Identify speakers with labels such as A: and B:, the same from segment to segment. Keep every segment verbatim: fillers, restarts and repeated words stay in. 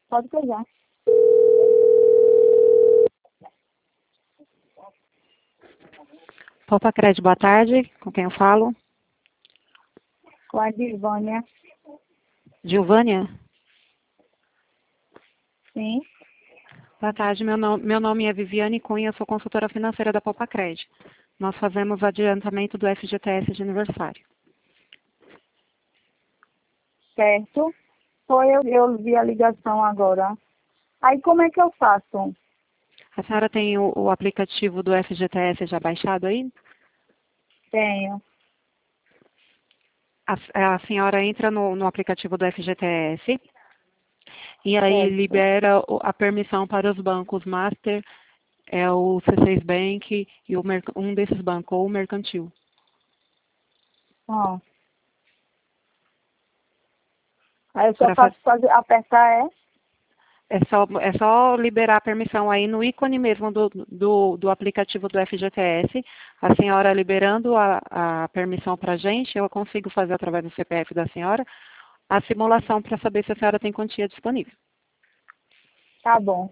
A: Pode pegar.
B: Popacred, boa tarde. Com quem eu falo?
A: Com a Divânia.
B: Gilvânia?
A: Sim.
B: Boa tarde, meu, no, meu nome é Viviane Cunha, sou consultora financeira da Popacred. Nós fazemos adiantamento do F G T S de aniversário.
A: Certo. Foi, eu, eu vi a ligação agora. Aí como é que eu faço?
B: A senhora tem o, o aplicativo do F G T S já baixado aí?
A: Tenho.
B: A, a senhora entra no, no aplicativo do F G T S e aí
A: Certo.
B: libera o- a permissão para os bancos Master, é o C seis Bank e o, merc- um desses bancos, ou o Mercantil.
A: Ó. Aí eu só
B: Para fa-
A: faço fazer, apertar é?
B: É só, é só liberar a permissão aí no ícone mesmo do, do, do aplicativo do F G T S. A senhora liberando a, a permissão para a gente, eu consigo fazer através do C P F da senhora a simulação para saber se a senhora tem quantia disponível.
A: Tá bom.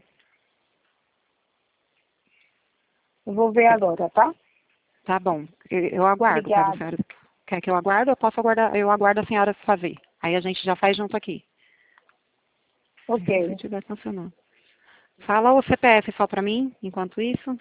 A: Eu vou ver
B: Quer-
A: agora, tá?
B: Tá bom, eu, eu aguardo, caso a
A: Obrigada.
B: senhora quer que eu aguarde, eu posso aguardar, eu aguardo a senhora fazer. Aí a gente já faz junto aqui, se
A: Ok.
B: estiver funcionando. Fala o C P F só para mim, enquanto isso.